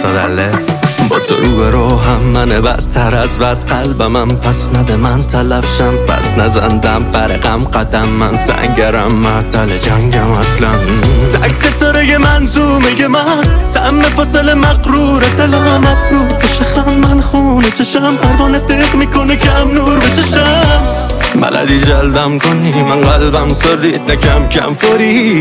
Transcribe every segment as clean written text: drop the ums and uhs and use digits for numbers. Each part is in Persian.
صدالف با تو رو هم منه بدتر از بد قلبمم پس نده من تلفشم پس نزندم برقم قدم من سنگرم معطل جنگم اصلا تک ستاره منظومه من سم فاصله مقرور دلم مبرور بشه خم من خونه چشم پروانه دق میکنه کم نور بچشم بلدی جلدم کنی من قلبم سرید نکم کم فوری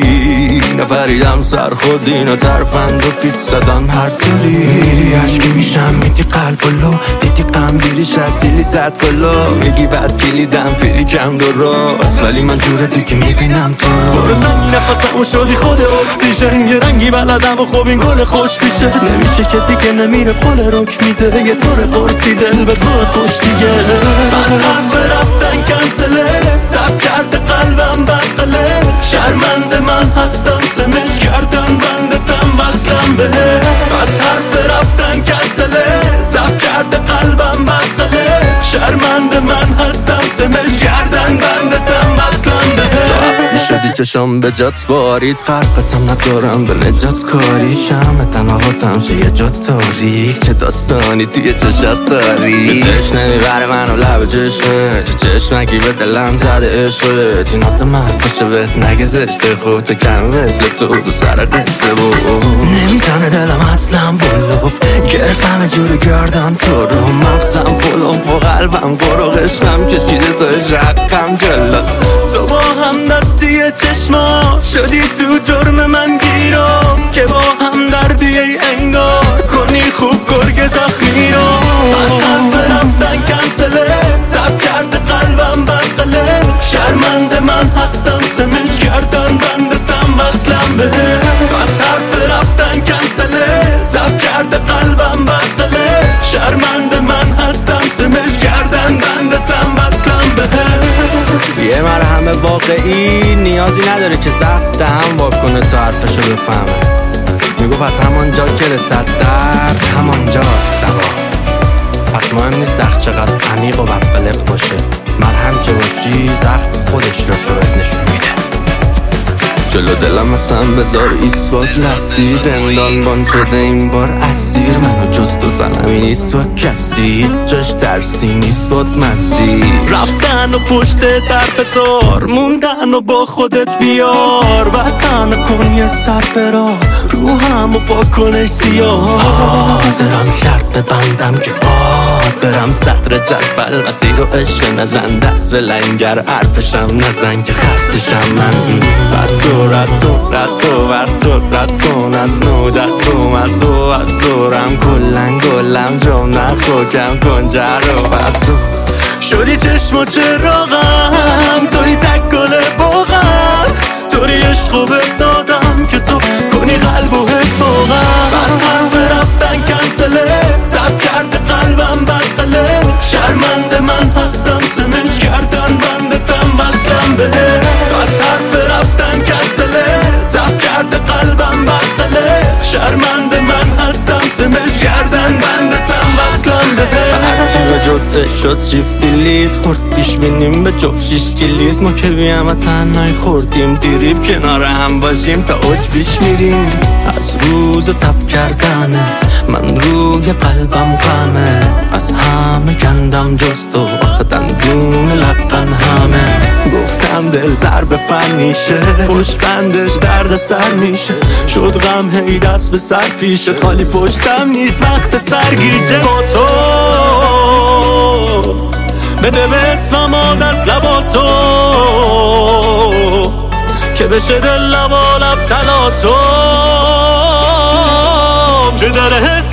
نپریدم سر خودی نه ترفند و پیچ زدن هر طوری میری عشقی میشم میدی قلب و لو دیدی قم دیری شد زیلی زد کلو میگی بد کلیدم فیری کم دو راست ولی من جور دیگه میبینم تو برو تنگ نفسم و شدی خود اکسیژن یه رنگی بلدم و خوب این گل خوش پیشه نمیشه که دیگه نمیره قول رک میده یه طور قرصی دل به تو خوش دیگه من حرف رفتن کنسله تب کرده قلبم بدقله شرمنده من هستم سمج کردن بندتم بستم به از حرف رفتن کنسله تب کرده قلبم بدقله شرمنده من هستم سمج کردن بندتم بستم به شدی چشم به جات بارید قرقتم ندارم به نجات کاری شم تنواتم شه یه جا تاریک چه داستانی توی چشات داری دش نمیبره منو لب چشمه چه چشمکی به دلم زده عشقه جینات محفشه بهت نگه زشته خود تو کم مثل تو سر قصه بود نمیزنه دلم اصلا بلوف گرفتم جور گردن تو رو مغزم پلم پو قلبم برو قشقم که چیز سای شقم جلا تو با هم دستی چشما شدی تو جرم من گیرم که با هم دردی ای انگار کنی خوب گرگ زخمی رو از حرف رفتن کنسله تب کرده قلبم بدقله شرمنده من هستم سمج کردن بندتم بسلم به از حرف رفتن کنسله تب کرده قلبم بدقله شرمنده من هستم سمج کردن بندتم بسلم به یه مرهم واقعی نیازی نداره که زفت هم واکنه تا حرفشو بفهمه میگو پس همانجا که رسد درد همانجاست دوا پس مهم نیست زخم چقدر عمیق و بدقلق باشه مرهم که باشی زخم خودش رو شاید نشون میده جلو دلم اصلا بذار ایسواز لسی زندان بان شده این بار اسیر منو جز تو سنمی نیست با کسی جاش درسی نیست باد مسیر رفتن و پشت در بزار موندن و با خودت بیار وطن کن یه سر برا روحم و با کنش سیاه حاضرم شرط ببندم که باد برم صدر جدول مسیر و عشق نزن دست به لنگر حرفشم نزن که خستشم من بس رد کن از نو جزوم از دو از دورم کلن گلم جمع خوکم کن جر و بسو شدی چشم و چراغم توی تک گل باغم طوری عشقو بهت دادم که تو کنی قلب و حس فوقم از حرف رفتن کنسله تب کرده قلبم بدقله شرمنده من هستم سمج کردن بندتم بستم به از حرف رفتن کنسله تب کرده قلبم بدقله شرمنده من هستم سمج کردن بندتم بستم به هرچی به جزه شد شیفتی لید خورد پیش بینیم به جفت شیش کلید ما که بیم و تنهایی خوردیم دیریب کنار هم باشیم تا اوج پیش میریم از روز تب کردنت من روی قلبم غمه از همه کندم جز تو آخه دندون لبن همه گفتم دل ضرب فنیشه پشت بندش درد سر میشه شد غم هی دست به سر پیشه خالی پشتم نیست وقت سرگیجه با تو بده به اسمم عادت لبا تو که بشه دل لبا لب تلا تو چه داره حس